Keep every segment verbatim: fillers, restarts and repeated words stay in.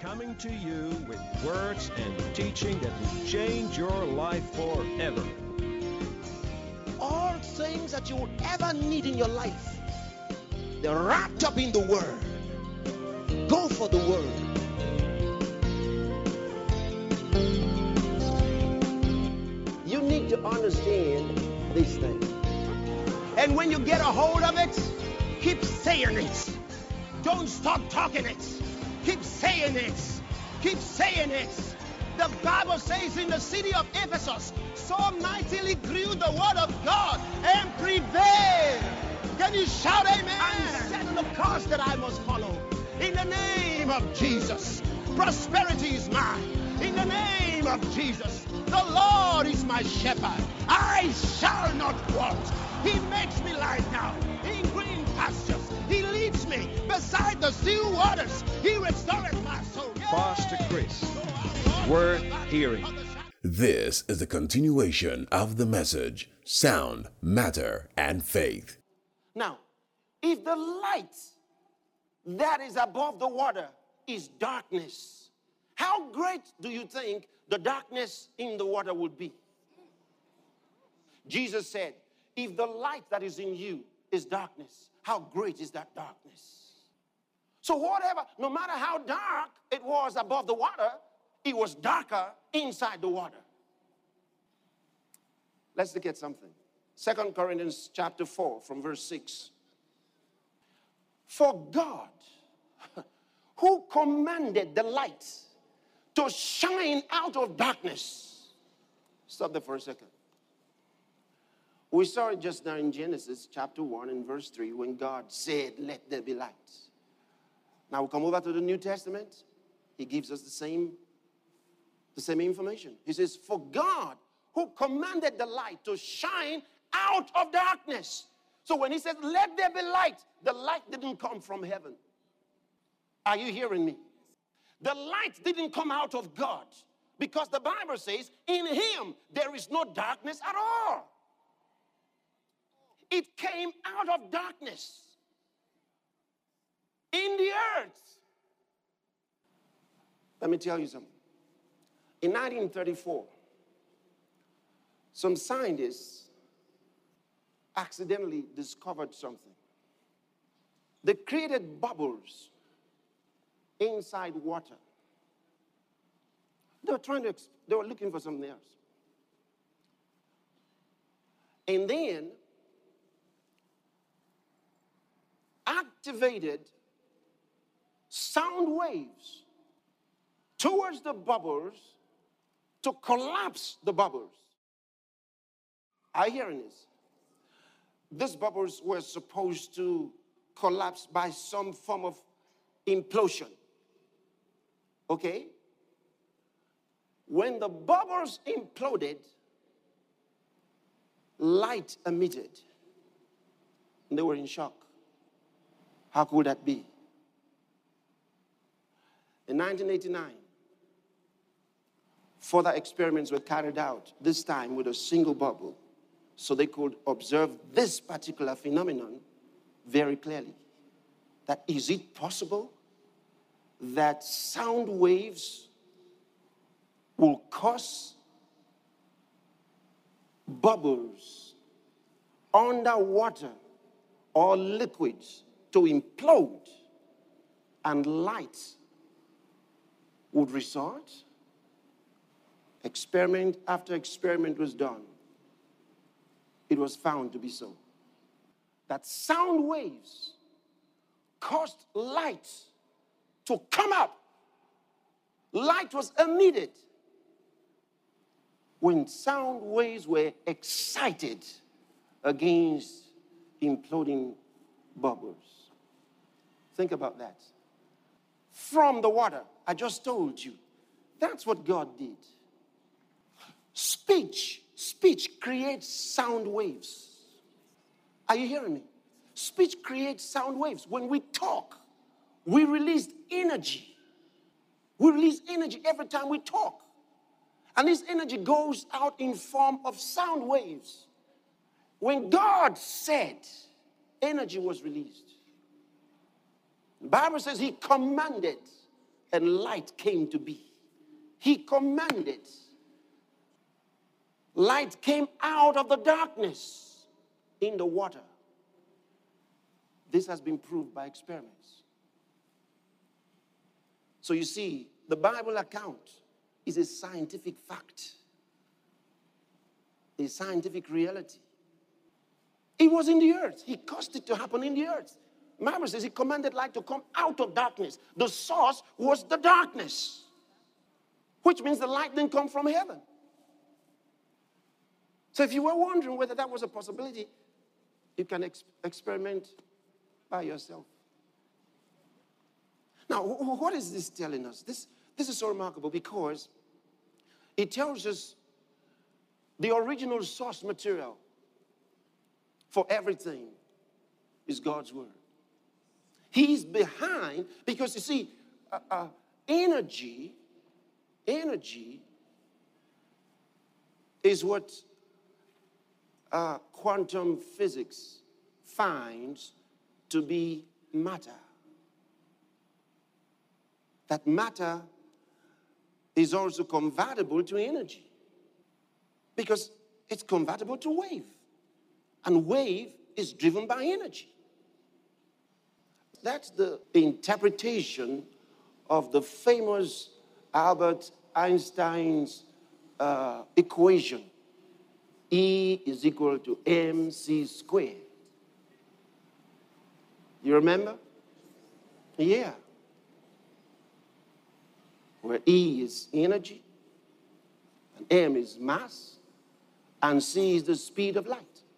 coming to you with words and teaching that will change your life forever. All things that you would ever need in your life, they're wrapped up in the Word. Go for the Word. You need to understand these things. And when you get a hold of it, keep saying it. Don't stop talking it. Keep saying it. Keep saying it. The Bible says in the city of Ephesus, so mightily grew the word of God and prevailed. Can you shout amen? I'm setting the course that I must follow. In the name of Jesus, prosperity is mine. In the name of Jesus, the Lord is my shepherd. I shall not want. He makes me lie down in green pastures. He leads me beside the still waters. He restores my soul. Pastor Chris, worth hearing. This is the continuation of the message, Sound, Matter, and Faith. Now, if the light that is above the water is darkness, how great do you think the darkness in the water would be? Jesus said, if the light that is in you is darkness, how great is that darkness? So whatever, no matter how dark it was above the water, it was darker inside the water. Let's look at something. Second Corinthians chapter four from verse six. For God, who commanded the light to shine out of darkness. Stop there for a second. We saw it just now in Genesis chapter one and verse three when God said, let there be light. Now we come over to the New Testament. He gives us the same, the same information. He says, for God who commanded the light to shine out of darkness. So when he says, let there be light, the light didn't come from heaven. Are you hearing me? The light didn't come out of God because the Bible says, in him there is no darkness at all. It came out of darkness in the earth. Let me tell you something. In nineteen thirty-four, some scientists accidentally discovered something. They created bubbles inside water. They were trying to, they were looking for something else. And then activated sound waves towards the bubbles to collapse the bubbles. Are you hearing this? These bubbles were supposed to collapse by some form of implosion. Okay? When the bubbles imploded, light emitted. And they were in shock. How could that be? In nineteen eighty-nine, further experiments were carried out, this time with a single bubble, so they could observe this particular phenomenon very clearly. That is it possible that sound waves will cause bubbles underwater or liquids to implode and light would result? Experiment after experiment was done. It was found to be so. That sound waves caused light to come up. Light was emitted when sound waves were excited against imploding bubbles. Think about that. From the water, I just told you, that's what God did. Speech, speech creates sound waves. Are you hearing me? Speech creates sound waves. When we talk, we release energy. We release energy every time we talk. And this energy goes out in form of sound waves. When God said, energy was released. The Bible says he commanded and light came to be. He commanded. Light came out of the darkness in the water. This has been proved by experiments. So you see, the Bible account is a scientific fact, a scientific reality. It was in the earth. He caused it to happen in the earth. The Bible says he commanded light to come out of darkness. The source was the darkness, which means the light didn't come from heaven. So if you were wondering whether that was a possibility, you can ex- experiment by yourself. Now, wh- what is this telling us? This, this is so remarkable because it tells us the original source material for everything is God's word. He's behind, because you see, uh, uh, energy, energy is what uh, quantum physics finds to be matter. That matter is also convertible to energy because it's convertible to wave. And wave is driven by energy. That's the interpretation of the famous Albert Einstein's uh, equation. E is equal to mc squared. You remember? Yeah. Where E is energy, and m is mass, and c is the speed of light.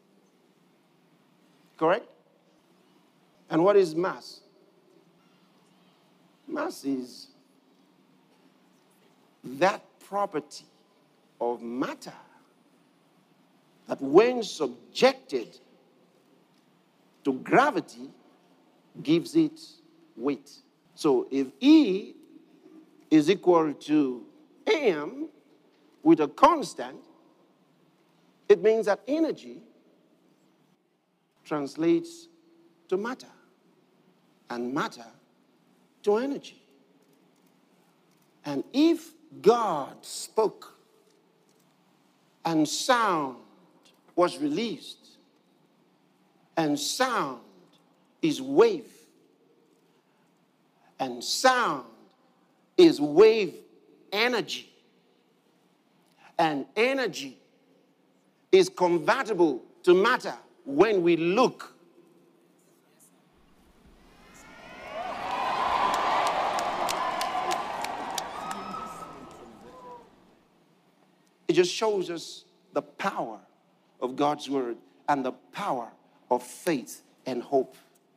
Correct? And what is mass? Mass is that property of matter that when subjected to gravity gives it weight. So if E is equal to m with a constant, it means that energy translates to matter, and matter to energy. And if God spoke and sound was released, and sound is wave, and sound is wave energy, and energy is convertible to matter when we look. It just shows us the power of God's word and the power of faith and hope.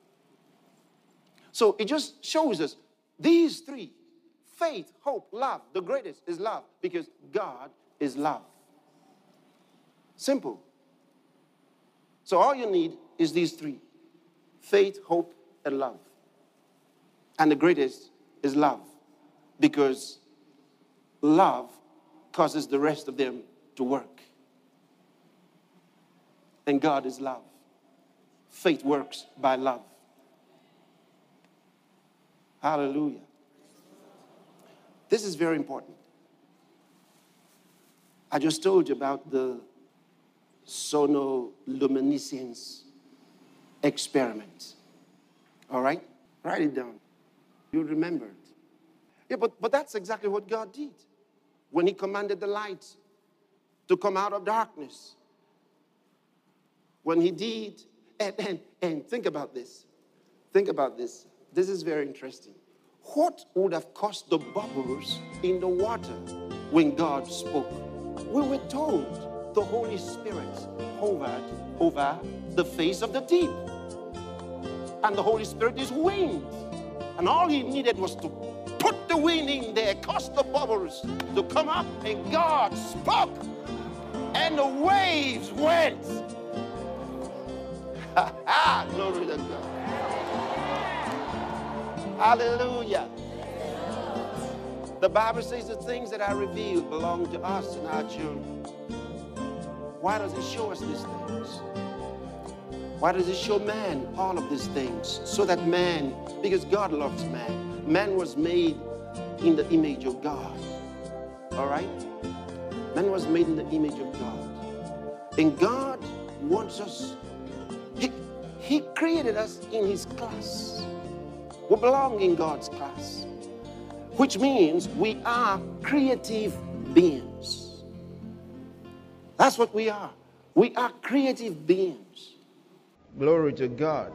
So it just shows us these three: faith, hope, love. The greatest is love because God is love. Simple. So all you need is these three: faith, hope, and love. And the greatest is love because love causes the rest of them to work. And God is love. Faith works by love. Hallelujah. This is very important. I just told you about the sonoluminescence experiment. All right? Write it down. You'll remember it. Yeah, but, but that's exactly what God did when he commanded the light to come out of darkness. When he did, and, and, and think about this. Think about this. This is very interesting. What would have caused the bubbles in the water when God spoke? We were told the Holy Spirit hovered over the face of the deep. And the Holy Spirit is wind. And all he needed was to put the wind in there, cause the bubbles to come up, and God spoke. And the waves went. Glory to God. Hallelujah. The Bible says the things that are revealed belong to us and our children. Why does it show us these things? Why does it show man all of these things? So that man, because God loves man. Man was made in the image of God. All right? Man was made in the image of God. And God wants us, he, he created us in his class. We belong in God's class, which means we are creative beings. That's what we are. We are creative beings. Glory to God.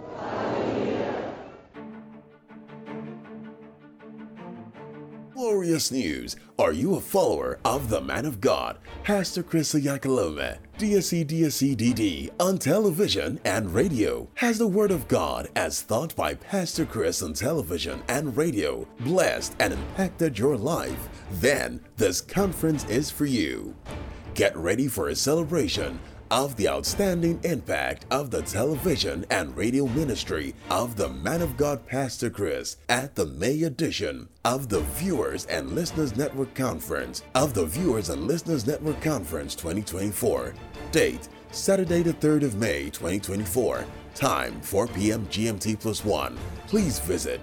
Glorious news! Are you a follower of the man of God, Pastor Chris Oyakhilome, D S C D S C D D, on television and radio? Has the word of God as taught by Pastor Chris on television and radio blessed and impacted your life? Then this conference is for you. Get ready for a celebration of the outstanding impact of the television and radio ministry of the man of God Pastor Chris at the May edition of the Viewers and Listeners Network Conference of the Viewers and Listeners Network Conference twenty twenty-four. Date Saturday the third of May twenty twenty-four. Time four p.m. G M T plus one. Please visit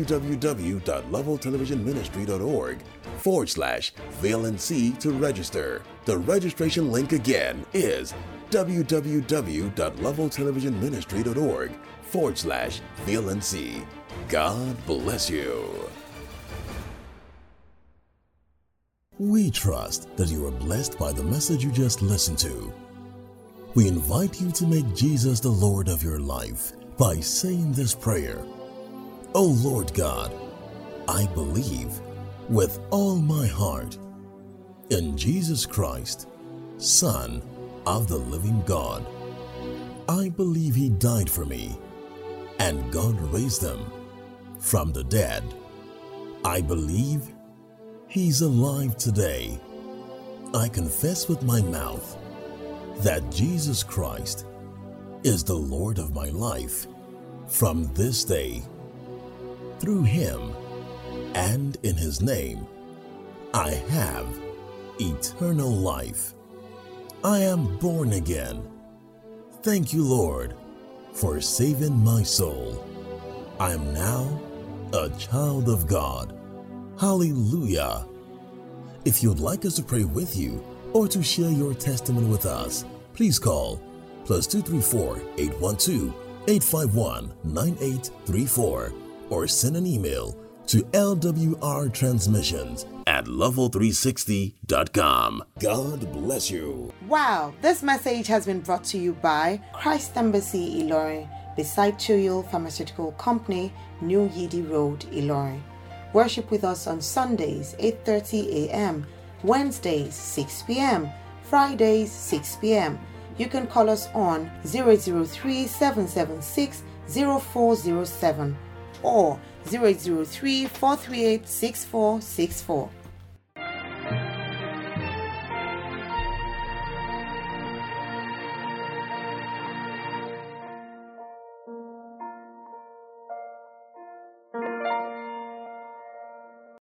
www.leveltelevisionministry.org forward slash VLNC to register. The registration link again is www.leveltelevisionministry.org forward slash VLNC. God bless you. We trust that you are blessed by the message you just listened to. We invite you to make Jesus the Lord of your life by saying this prayer. O Lord God, I believe with all my heart in Jesus Christ, Son of the living God. I believe he died for me and God raised him from the dead. I believe he's alive today. I confess with my mouth that Jesus Christ is the Lord of my life from this day. Through him and in his name, I have eternal life. I am born again. Thank you, Lord, for saving my soul. I am now a child of God. Hallelujah. If you'd like us to pray with you or to share your testimony with us, please call plus two three four, eight one two, eight five one, nine eight three four or send an email to L W R transmissions at level three sixty dot com. God bless you. Wow, this message has been brought to you by Christ Embassy Ilorin, beside Tuyul Pharmaceutical Company, New Yidi Road, Ilorin. Worship with us on Sundays, eight thirty a.m., Wednesdays, six p.m., Fridays, six p.m. You can call us on zero zero three, seven seven six, zero four zero seven or zero zero three, four three eight, six four six four.